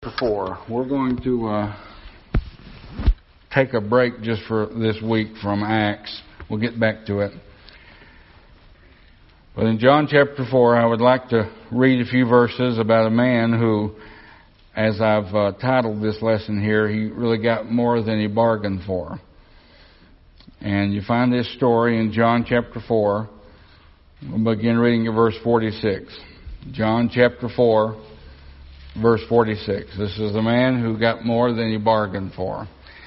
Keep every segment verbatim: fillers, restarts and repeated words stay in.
chapter four. We're going to uh, take a break just for this week from Acts. We'll get back to it. But in John chapter four, I would like to read a few verses about a man who, as I've uh, titled this lesson here, he really got more than he bargained for. And you find this story in John chapter four. We'll begin reading at verse forty-six. John chapter four, verse forty-six. This is the man who got more than he bargained for.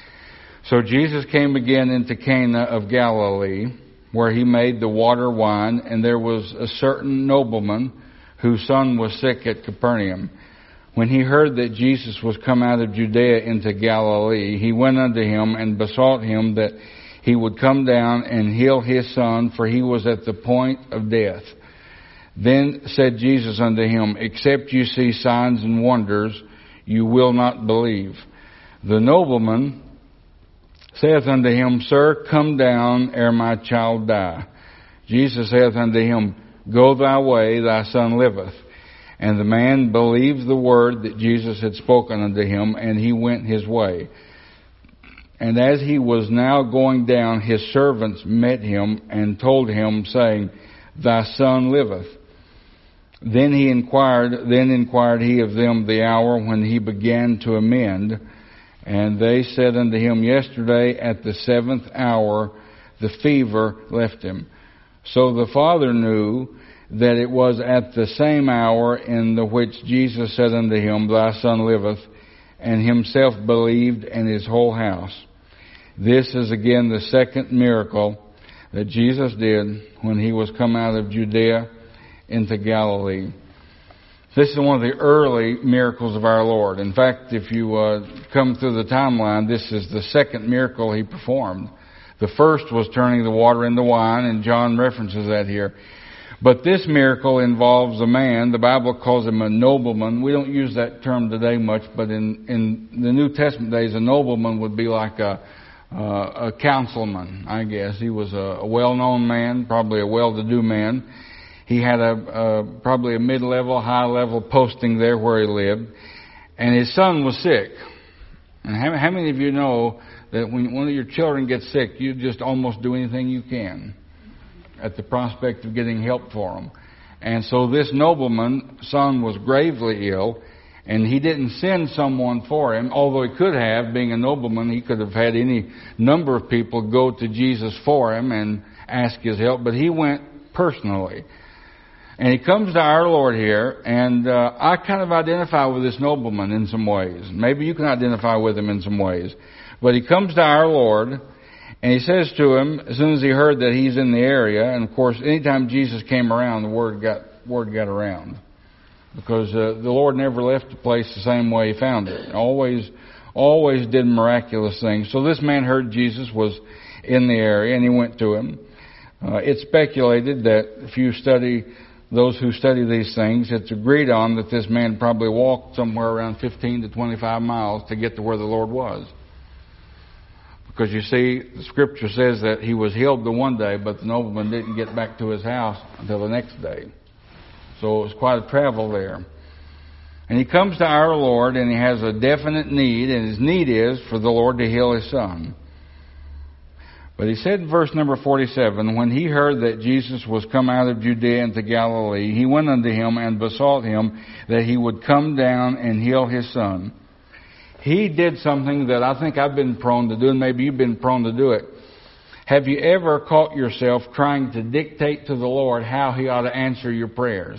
So Jesus came again into Cana of Galilee, where he made the water wine, and there was a certain nobleman whose son was sick at Capernaum. When he heard that Jesus was come out of Judea into Galilee, he went unto him and besought him that he would come down and heal his son, for he was at the point of death. Then said Jesus unto him, Except you see signs and wonders, you will not believe. The nobleman saith unto him, Sir, come down ere my child die. Jesus saith unto him, Go thy way, thy son liveth. And the man believed the word that Jesus had spoken unto him, and he went his way. And as he was now going down, his servants met him and told him, saying, Thy son liveth. Then he inquired, then inquired he of them the hour when he began to amend. And they said unto him, Yesterday at the seventh hour the fever left him. So the father knew that it was at the same hour in the which Jesus said unto him, Thy son liveth, and himself believed, and his whole house. This is again the second miracle that Jesus did when he was come out of Judea into Galilee. This is one of the early miracles of our Lord. In fact, if you uh, come through the timeline, this is the second miracle he performed. The first was turning the water into wine, and John references that here. But this miracle involves a man. The Bible calls him a nobleman. We don't use that term today much, but in, in the New Testament days, a nobleman would be like a, uh, a councilman, I guess. He was a, a well-known man, probably a well-to-do man. He had a, a probably a mid-level, high-level posting there where he lived. And his son was sick. And how, how many of you know that when one of your children gets sick, you just almost do anything you can at the prospect of getting help for them? And so this nobleman's son was gravely ill, and he didn't send someone for him, although he could have. Being a nobleman, he could have had any number of people go to Jesus for him and ask his help, but he went personally. And he comes to our Lord here, and uh, I kind of identify with this nobleman in some ways. Maybe you can identify with him in some ways. But he comes to our Lord, and he says to him, as soon as he heard that he's in the area, and of course, anytime Jesus came around, the word got word got around. Because uh, the Lord never left the place the same way he found it. Always, always did miraculous things. So this man heard Jesus was in the area, and he went to him. Uh, it's speculated that if you study... Those who study these things, it's agreed on that this man probably walked somewhere around fifteen to twenty-five miles to get to where the Lord was. Because you see, the scripture says that he was healed the one day, but the nobleman didn't get back to his house until the next day. So it was quite a travel there. And he comes to our Lord, and he has a definite need, and his need is for the Lord to heal his son. But he said in verse number forty-seven, When he heard that Jesus was come out of Judea into Galilee, he went unto him and besought him that he would come down and heal his son. He did something that I think I've been prone to do, and maybe you've been prone to do it. Have you ever caught yourself trying to dictate to the Lord how he ought to answer your prayers?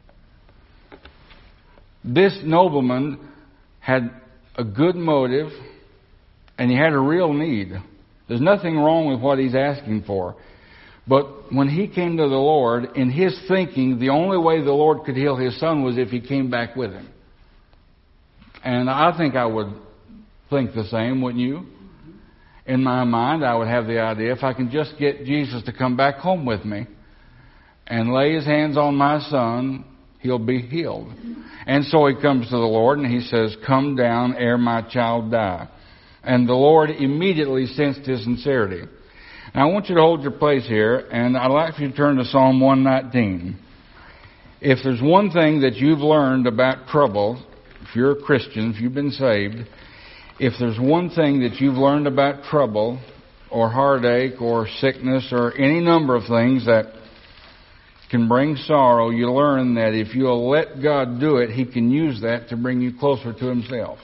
This nobleman had a good motive, and he had a real need. There's nothing wrong with what he's asking for. But when he came to the Lord, in his thinking, the only way the Lord could heal his son was if he came back with him. And I think I would think the same, wouldn't you? In my mind, I would have the idea, if I can just get Jesus to come back home with me and lay his hands on my son, he'll be healed. And so he comes to the Lord and he says, Come down ere my child die. And the Lord immediately sensed his sincerity. Now I want you to hold your place here, and I'd like for you to turn to Psalm one nineteen. If there's one thing that you've learned about trouble if you're a Christian, if you've been saved, if there's one thing that you've learned about trouble or heartache or sickness or any number of things that can bring sorrow, you learn that if you'll let God do it, He can use that to bring you closer to Himself.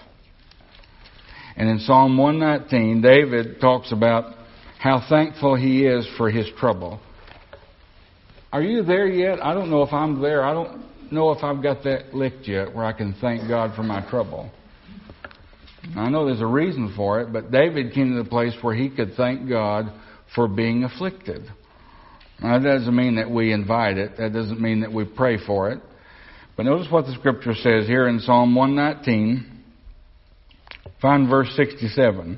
And in Psalm one nineteen, David talks about how thankful he is for his trouble. Are you there yet? I don't know if I'm there. I don't know if I've got that licked yet where I can thank God for my trouble. I know there's a reason for it, but David came to the place where he could thank God for being afflicted. Now, that doesn't mean that we invite it. That doesn't mean that we pray for it. But notice what the Scripture says here in Psalm one nineteen. Find verse sixty-seven.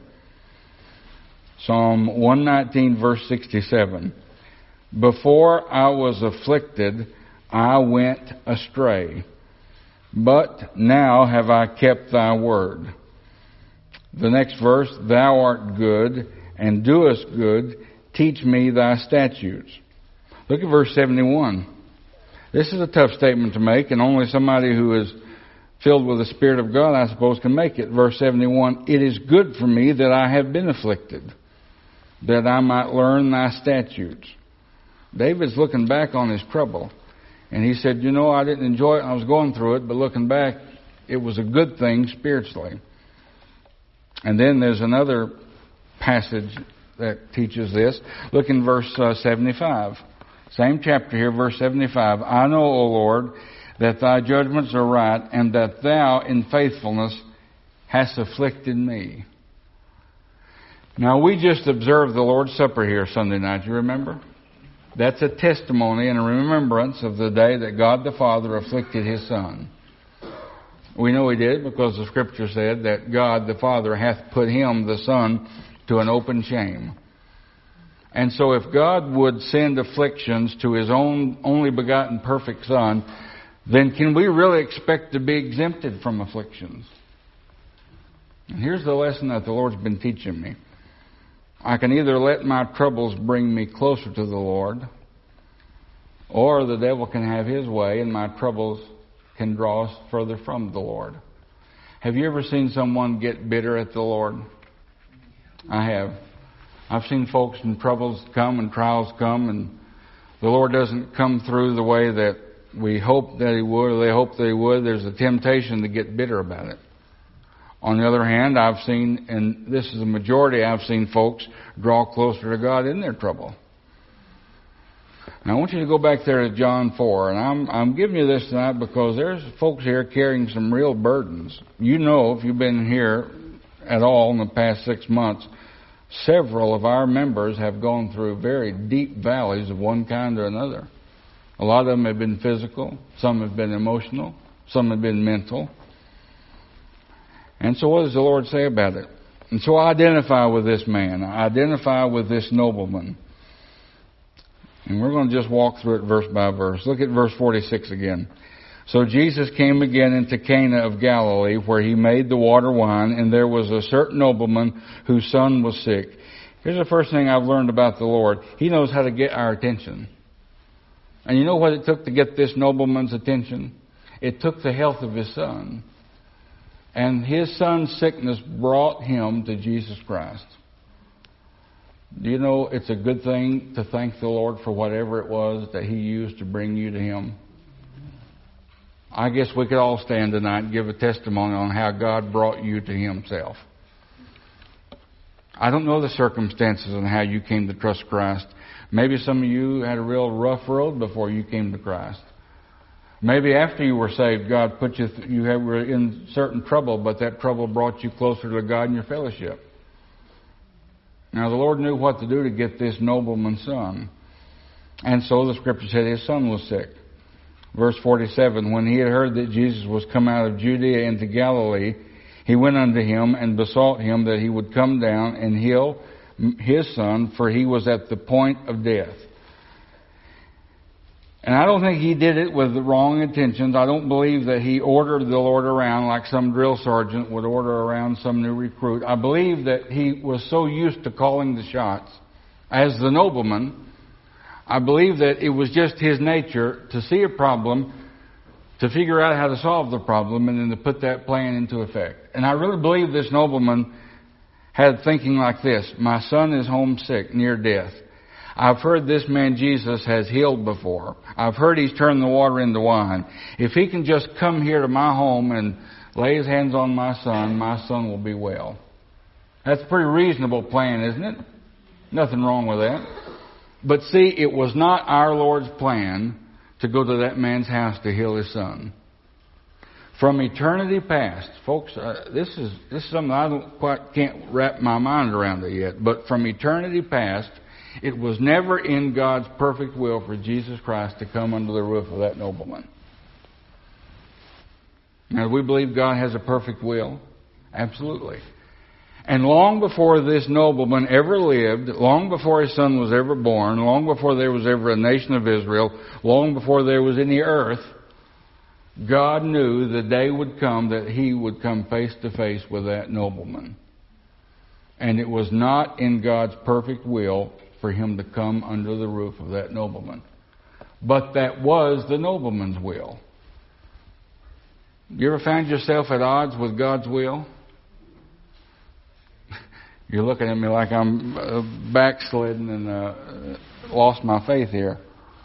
Psalm one nineteen, verse sixty-seven. Before I was afflicted, I went astray, but now have I kept thy word. The next verse, thou art good and doest good, teach me thy statutes. Look at verse seventy-one. This is a tough statement to make, and only somebody who is filled with the Spirit of God, I suppose, can make it. Verse seventy-one, it is good for me that I have been afflicted, that I might learn thy statutes. David's looking back on his trouble, and he said, you know, I didn't enjoy it, I was going through it, but looking back, it was a good thing spiritually. And then there's another passage that teaches this. Look in verse uh, seventy-five. Same chapter here, verse seventy-five. I know, O Lord, that thy judgments are right, and that thou in faithfulness hast afflicted me. Now, we just observed the Lord's Supper here Sunday night, you remember? That's a testimony and a remembrance of the day that God the Father afflicted His Son. We know He did because the Scripture said that God the Father hath put Him, the Son, to an open shame. And so if God would send afflictions to His own only begotten perfect Son, then can we really expect to be exempted from afflictions? And here's the lesson that the Lord's been teaching me. I can either let my troubles bring me closer to the Lord, or the devil can have his way and my troubles can draw us further from the Lord. Have you ever seen someone get bitter at the Lord? I have. I've seen folks and troubles come and trials come, and the Lord doesn't come through the way that we hope that He would, or they hope that He would. There's a temptation to get bitter about it. On the other hand, I've seen, and this is a majority, I've seen folks draw closer to God in their trouble. Now, I want you to go back there to John four, and I'm I'm giving you this tonight because there's folks here carrying some real burdens. You know, if you've been here at all in the past six months, several of our members have gone through very deep valleys of one kind or another. A lot of them have been physical, some have been emotional, some have been mental. And so what does the Lord say about it? And so I identify with this man. I identify with this nobleman. And we're going to just walk through it verse by verse. Look at verse forty-six again. So Jesus came again into Cana of Galilee, where He made the water wine, and there was a certain nobleman whose son was sick. Here's the first thing I've learned about the Lord. He knows how to get our attention. And you know what it took to get this nobleman's attention? It took the health of his son. And his son's sickness brought him to Jesus Christ. Do you know it's a good thing to thank the Lord for whatever it was that He used to bring you to Him? I guess we could all stand tonight and give a testimony on how God brought you to Himself. I don't know the circumstances and how you came to trust Christ. Maybe some of you had a real rough road before you came to Christ. Maybe after you were saved, God put you, th- you were in certain trouble, but that trouble brought you closer to God and your fellowship. Now, the Lord knew what to do to get this nobleman's son. And so the Scripture said his son was sick. Verse forty-seven, when he had heard that Jesus was come out of Judea into Galilee, he went unto him and besought him that he would come down and heal his son, for he was at the point of death. And I don't think he did it with the wrong intentions. I don't believe that he ordered the Lord around like some drill sergeant would order around some new recruit. I believe that he was so used to calling the shots as the nobleman. I believe that it was just his nature to see a problem, to figure out how to solve the problem and then to put that plan into effect. And I really believe this nobleman had thinking like this: my son is homesick, near death. I've heard this man Jesus has healed before. I've heard he's turned the water into wine. If he can just come here to my home and lay his hands on my son, my son will be well. That's a pretty reasonable plan, isn't it? Nothing wrong with that. But see, it was not our Lord's plan to go to that man's house to heal his son. From eternity past, folks, uh, this is this is something I don't quite can't wrap my mind around it yet. But from eternity past, it was never in God's perfect will for Jesus Christ to come under the roof of that nobleman. Now, do we believe God has a perfect will? Absolutely. And long before this nobleman ever lived, long before his son was ever born, long before there was ever a nation of Israel, long before there was any earth, God knew the day would come that he would come face to face with that nobleman. And it was not in God's perfect will for him to come under the roof of that nobleman. But that was the nobleman's will. You ever found yourself at odds with God's will? You're looking at me like I'm uh, backslidden and uh, lost my faith here.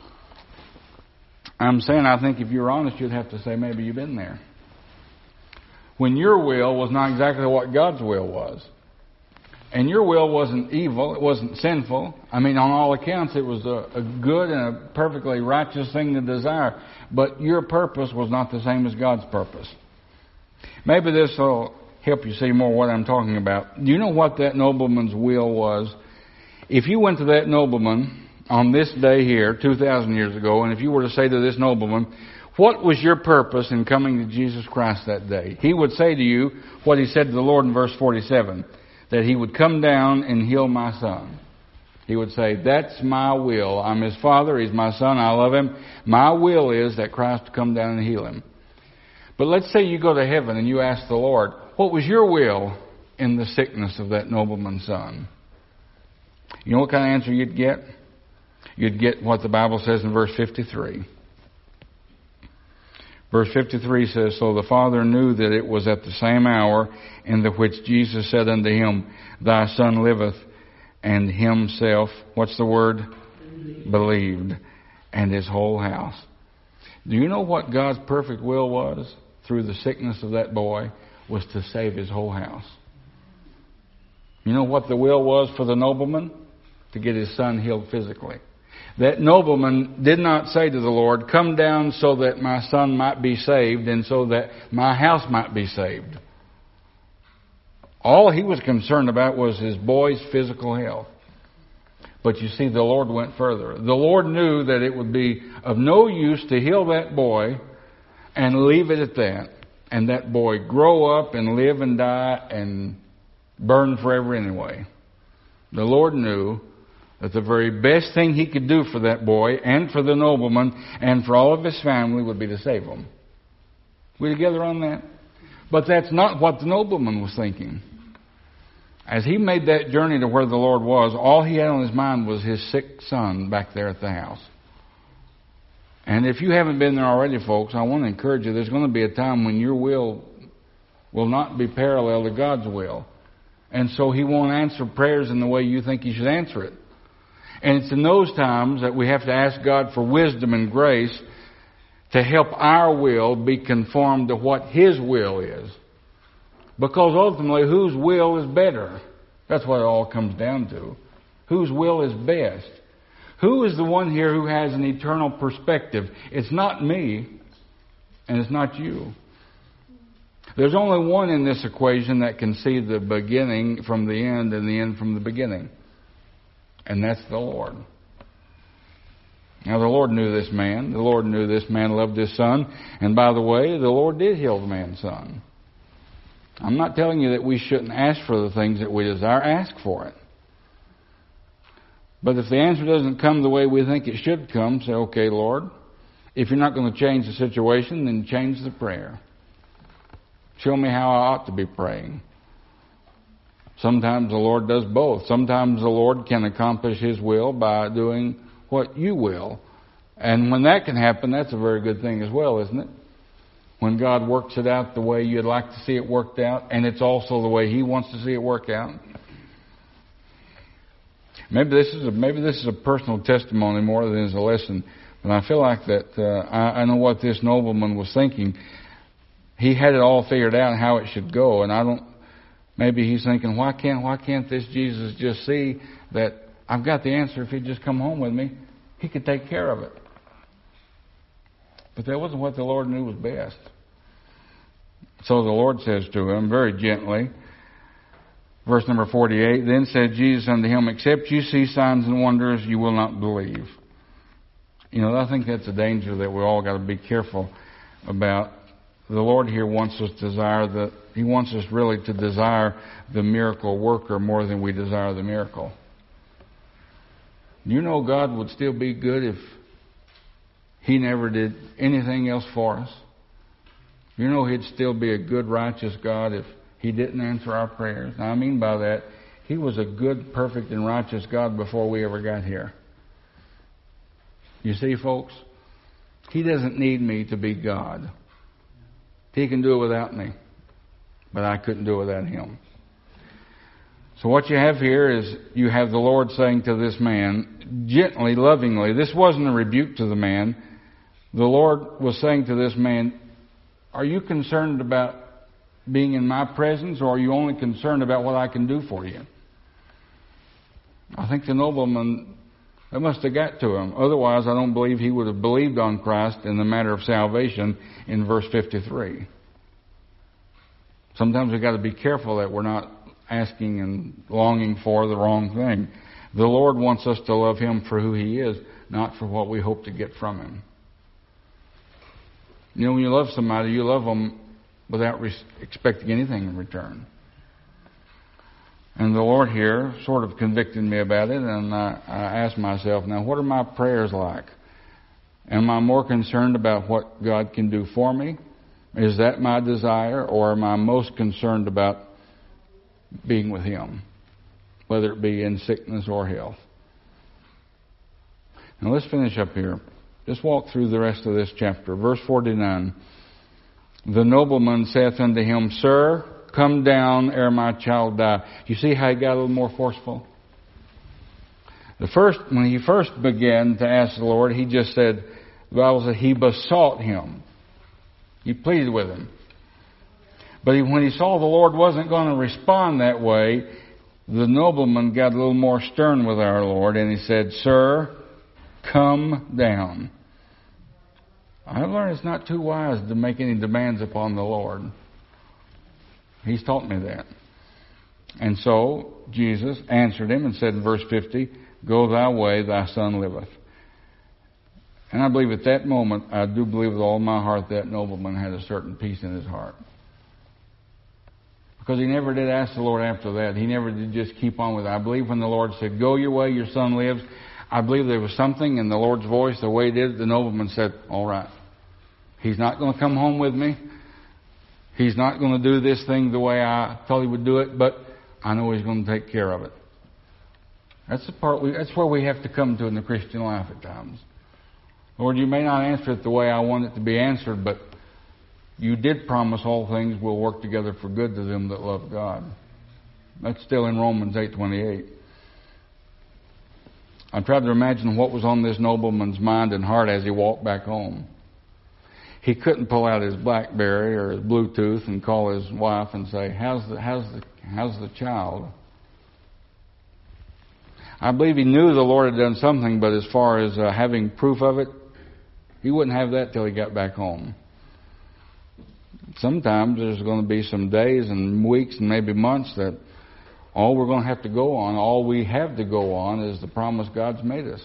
I'm saying I think if you're honest, you'd have to say maybe you've been there. When your will was not exactly what God's will was. And your will wasn't evil, it wasn't sinful. I mean, on all accounts, it was a, a good and a perfectly righteous thing to desire. But your purpose was not the same as God's purpose. Maybe this will help you see more what I'm talking about. Do you know what that nobleman's will was? If you went to that nobleman on this day here, two thousand years ago, and if you were to say to this nobleman, what was your purpose in coming to Jesus Christ that day? He would say to you what he said to the Lord in verse forty-seven, that he would come down and heal my son. He would say, that's my will. I'm his father, he's my son, I love him. My will is that Christ would come down and heal him. But let's say you go to heaven and you ask the Lord, what was your will in the sickness of that nobleman's son? You know what kind of answer you'd get? You'd get what the Bible says in verse fifty-three. Verse fifty-three says, so the father knew that it was at the same hour in the which Jesus said unto him, thy son liveth, and himself, what's the word? Believed. Believed, and his whole house. Do you know what God's perfect will was through the sickness of that boy? Was to save his whole house. You know what the will was for the nobleman? To get his son healed physically. That nobleman did not say to the Lord, come down so that my son might be saved and so that my house might be saved. All he was concerned about was his boy's physical health. But you see, the Lord went further. The Lord knew that it would be of no use to heal that boy and leave it at that. And that boy grow up and live and die and burn forever anyway. The Lord knew that the very best thing he could do for that boy and for the nobleman and for all of his family would be to save him. We together on that? But that's not what the nobleman was thinking. As he made that journey to where the Lord was, all he had on his mind was his sick son back there at the house. And if you haven't been there already, folks, I want to encourage you, there's going to be a time when your will will not be parallel to God's will. And so he won't answer prayers in the way you think he should answer it. And it's in those times that we have to ask God for wisdom and grace to help our will be conformed to what his will is. Because ultimately, whose will is better? That's what it all comes down to. Whose will is best? Who is the one here who has an eternal perspective? It's not me, and it's not you. There's only one in this equation that can see the beginning from the end and the end from the beginning. And that's the Lord. Now, the Lord knew this man. The Lord knew this man loved his son. And by the way, the Lord did heal the man's son. I'm not telling you that we shouldn't ask for the things that we desire. Ask for it. But if the answer doesn't come the way we think it should come, say, okay, Lord, if you're not going to change the situation, then change the prayer. Show me how I ought to be praying. Sometimes the Lord does both. Sometimes the Lord can accomplish his will by doing what you will. And when that can happen, that's a very good thing as well, isn't it? when God works it out the way you'd like to see it worked out, and it's also the way He wants to see it work out? Maybe this is a, maybe this is a personal testimony more than it's a lesson, but I feel like that uh, I, I know what this nobleman was thinking. He had it all figured out how it should go, and I don't. Maybe he's thinking, why can't why can't this Jesus just see that I've got the answer? If he'd just come home with me, He could take care of it. But that wasn't what the Lord knew was best. So the Lord says to him very gently, verse number forty-eight, then said Jesus unto him, except you see signs and wonders, you will not believe. You know, I think that's a danger that we all got to be careful about. The Lord here wants us to desire the, He wants us really to desire the miracle worker more than we desire the miracle. You know God would still be good if He never did anything else for us. You know He'd still be a good, righteous God if He didn't answer our prayers. Now, I mean by that, He was a good, perfect, and righteous God before we ever got here. You see, folks, He doesn't need me to be God. He can do it without me, but I couldn't do it without Him. So what you have here is you have the Lord saying to this man, gently, lovingly, this wasn't a rebuke to the man. The Lord was saying to this man, are you concerned about being in my presence, or are you only concerned about what I can do for you? I think the nobleman, that must have got to him. Otherwise, I don't believe he would have believed on Christ in the matter of salvation in verse fifty-three. Sometimes we've got to be careful that we're not asking and longing for the wrong thing. The Lord wants us to love Him for who He is, not for what we hope to get from Him. You know, when you love somebody, you love them without re- expecting anything in return. And the Lord here sort of convicted me about it, and I, I asked myself, now what are my prayers like? Am I more concerned about what God can do for me? Is that my desire? Or am I most concerned about being with Him, whether it be in sickness or health? Now let's finish up here. Just walk through the rest of this chapter. Verse forty-nine. The nobleman saith unto him, Sir, come down ere my child die. You see how he got a little more forceful? The first, when he first began to ask the Lord, he just said, the Bible said he besought Him. He pleaded with Him. But he, when he saw the Lord wasn't going to respond that way, the nobleman got a little more stern with our Lord, and he said, Sir, come down. I've learned it's not too wise to make any demands upon the Lord. He's taught me that. And so Jesus answered him and said in verse fifty, Go thy way, thy son liveth. And I believe at that moment, I do believe with all my heart, that nobleman had a certain peace in his heart. Because he never did ask the Lord after that. He never did just keep on with it. I believe when the Lord said, Go your way, your son lives, I believe there was something in the Lord's voice, the way He did it. The nobleman said, all right. He's not going to come home with me. He's not going to do this thing the way I thought He would do it, but I know He's going to take care of it. That's the part. We, that's where we have to come to in the Christian life at times. Lord, you may not answer it the way I want it to be answered, but you did promise all things will work together for good to them that love God. That's still in Romans eight twenty-eight. I tried to imagine what was on this nobleman's mind and heart as he walked back home. He couldn't pull out his BlackBerry or his Bluetooth and call his wife and say, how's the, how's the, how's the child? I believe he knew the Lord had done something, but as far as uh, having proof of it, he wouldn't have that till he got back home. Sometimes there's going to be some days and weeks and maybe months that all we're going to have to go on, all we have to go on is the promise God's made us.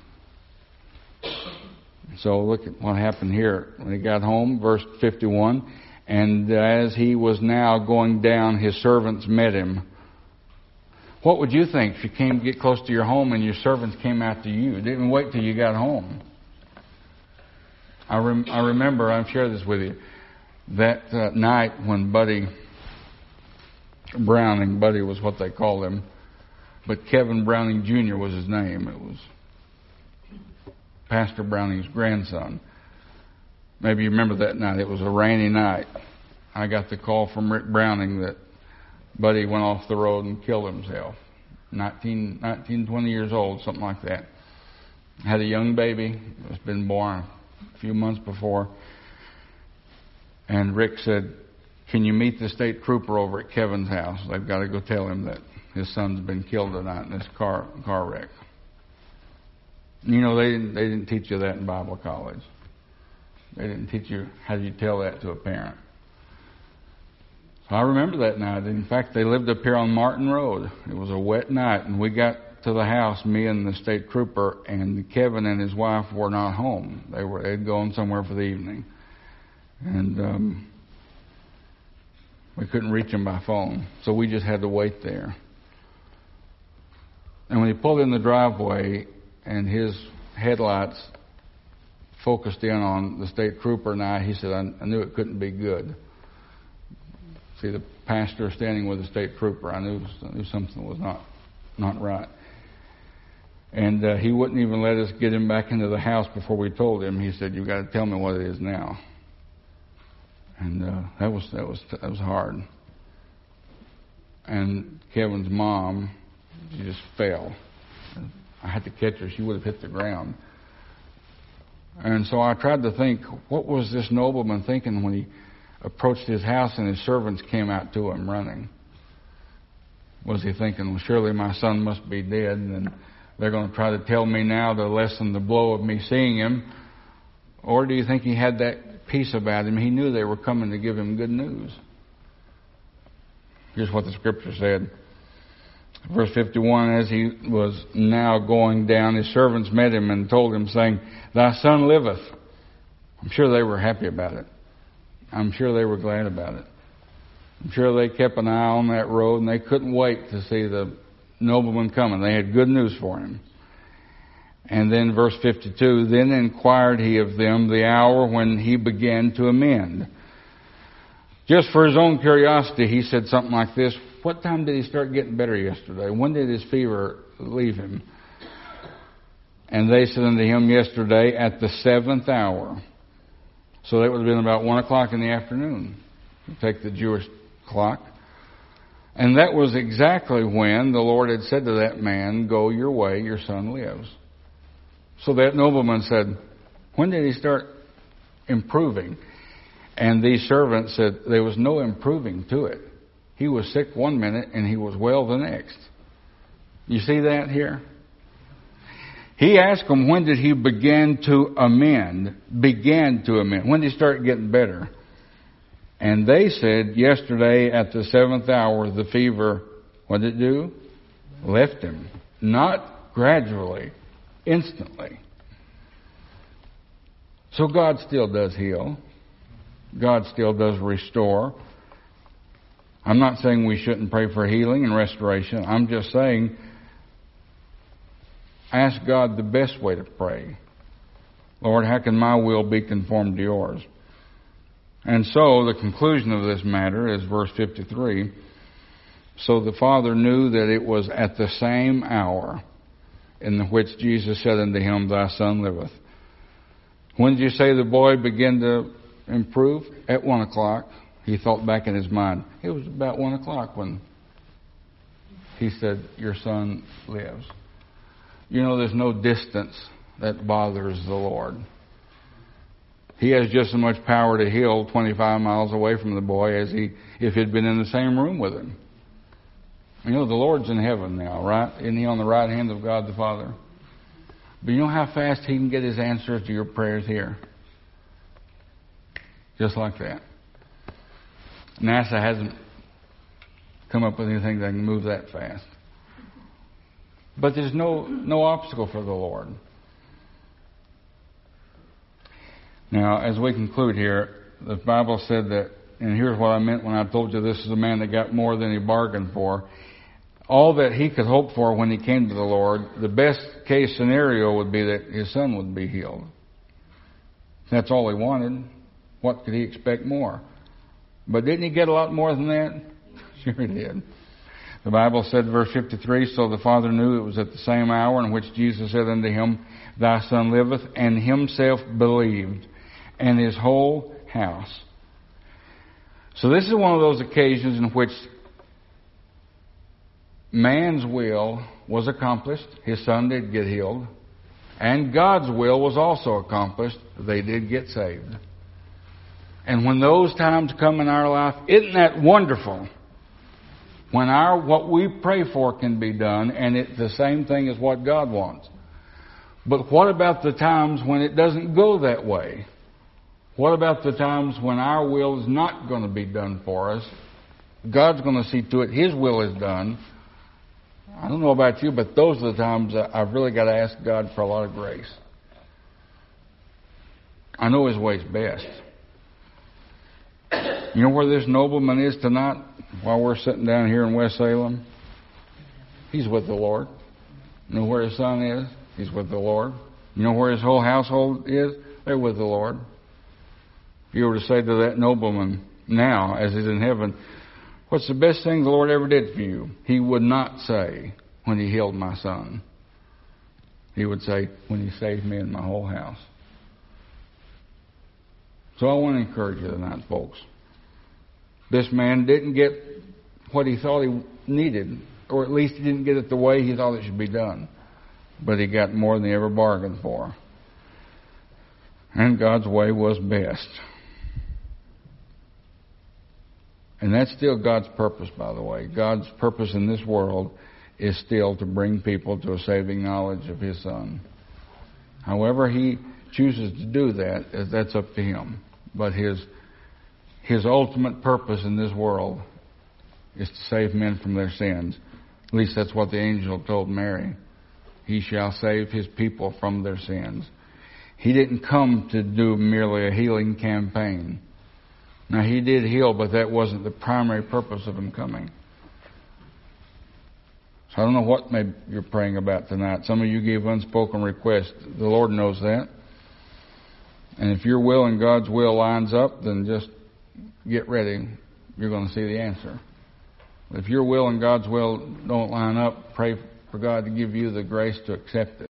So look at what happened here. When he got home, verse fifty-one, and as he was now going down, his servants met him. What would you think if you came to get close to your home and your servants came out to you? Didn't wait till you got home. I, rem- I remember, I've shared this with you, that uh, night when Buddy Browning, Buddy was what they called him, but Kevin Browning Junior was his name. It was Pastor Browning's grandson. Maybe you remember that night. It was a rainy night. I got the call from Rick Browning that Buddy went off the road and killed himself. nineteen, nineteen, twenty years old, something like that. Had a young baby. It was been born a few months before. And Rick said, can you meet the state trooper over at Kevin's house? They've got to go tell him that his son's been killed tonight in this car car wreck. You know, they didn't, they didn't teach you that in Bible college. They didn't teach you how do you tell that to a parent. So I remember that night. In fact, they lived up here on Martin Road. It was a wet night, and we got to the house, me and the state trooper, and Kevin and his wife were not home. They were they'd gone somewhere for the evening, and um, we couldn't reach them by phone, so we just had to wait there. And when he pulled in the driveway, and his headlights focused in on the state trooper and I, he said, I, I knew it couldn't be good. See the pastor standing with the state trooper. I knew, I knew something was not not right. And uh, he wouldn't even let us get him back into the house before we told him. He said, "You've got to tell me what it is now." And uh, that was that was that was hard. And Kevin's mom, she just fell. I had to catch her. She would have hit the ground. And so I tried to think, what was this nobleman thinking when he approached his house and his servants came out to him running? Was he thinking, well, surely my son must be dead, and they're going to try to tell me now to lessen the blow of me seeing him? Or do you think he had that peace about him? He knew they were coming to give him good news. Here's what the scripture said. Verse fifty-one, as he was now going down, his servants met him and told him, saying, "Thy son liveth." I'm sure they were happy about it. I'm sure they were glad about it. I'm sure they kept an eye on that road, and they couldn't wait to see the nobleman coming. They had good news for him. And then verse fifty-two, then inquired he of them the hour when he began to amend. Just for his own curiosity, he said something like this: what time did he start getting better yesterday? When did his fever leave him? And they said unto him, yesterday at the seventh hour. So that would have been about one o'clock in the afternoon. You take the Jewish clock. And that was exactly when the Lord had said to that man, go your way, your son lives. So that nobleman said, when did he start improving? And these servants said, there was no improving to it. He was sick one minute and he was well the next. You see that here? He asked them, when did he begin to amend? Began to amend. When did he start getting better? And they said, yesterday at the seventh hour, the fever, what did it do? Left him. Not gradually, instantly. So God still does heal. God still does restore. I'm not saying we shouldn't pray for healing and restoration. I'm just saying, ask God the best way to pray. Lord, how can my will be conformed to yours? And so the conclusion of this matter is verse fifty-three. So the Father knew that it was at the same hour in the which Jesus said unto him, thy son liveth. When did you say the boy began to improve? At one o'clock. He thought back in his mind. It was about one o'clock when he said, your son lives. You know, there's no distance that bothers the Lord. He has just as much power to heal twenty-five miles away from the boy as he if he'd been in the same room with him. You know, the Lord's in heaven now, right? Isn't he on the right hand of God the Father? But you know how fast he can get his answers to your prayers here? Just like that. NASA hasn't come up with anything that can move that fast. But there's no no obstacle for the Lord. Now, as we conclude here, the Bible said that, and here's what I meant when I told you this is a man that got more than he bargained for. All that he could hope for when he came to the Lord, the best case scenario would be that his son would be healed. That's all he wanted. What could he expect more? But didn't he get a lot more than that? Sure he did. The Bible said, verse fifty-three, so the Father knew it was at the same hour in which Jesus said unto him, thy son liveth, and himself believed, and his whole house. So this is one of those occasions in which man's will was accomplished. His son did get healed. And God's will was also accomplished. They did get saved. And when those times come in our life, isn't that wonderful? When our what we pray for can be done, and it's the same thing as what God wants. But what about the times when it doesn't go that way? What about the times when our will is not going to be done for us? God's going to see to it His will is done. I don't know about you, but those are the times that I've really got to ask God for a lot of grace. I know His way's best. You know where this nobleman is tonight while we're sitting down here in West Salem? He's with the Lord. You know where his son is? He's with the Lord. You know where his whole household is? They're with the Lord. If you were to say to that nobleman now, as he's in heaven, what's the best thing the Lord ever did for you? He would not say, when He healed my son. He would say, when He saved me and my whole house. So I want to encourage you tonight, folks. This man didn't get what he thought he needed, or at least he didn't get it the way he thought it should be done. But he got more than he ever bargained for. And God's way was best. And that's still God's purpose, by the way. God's purpose in this world is still to bring people to a saving knowledge of His Son. However He chooses to do that, that's up to Him. But His His ultimate purpose in this world is to save men from their sins. At least that's what the angel told Mary. He shall save His people from their sins. He didn't come to do merely a healing campaign. Now, He did heal, but that wasn't the primary purpose of Him coming. So I don't know what maybe you're praying about tonight. Some of you gave unspoken requests. The Lord knows that. And if your will and God's will lines up, then just get ready. You're going to see the answer. If your will and God's will don't line up, pray for God to give you the grace to accept it.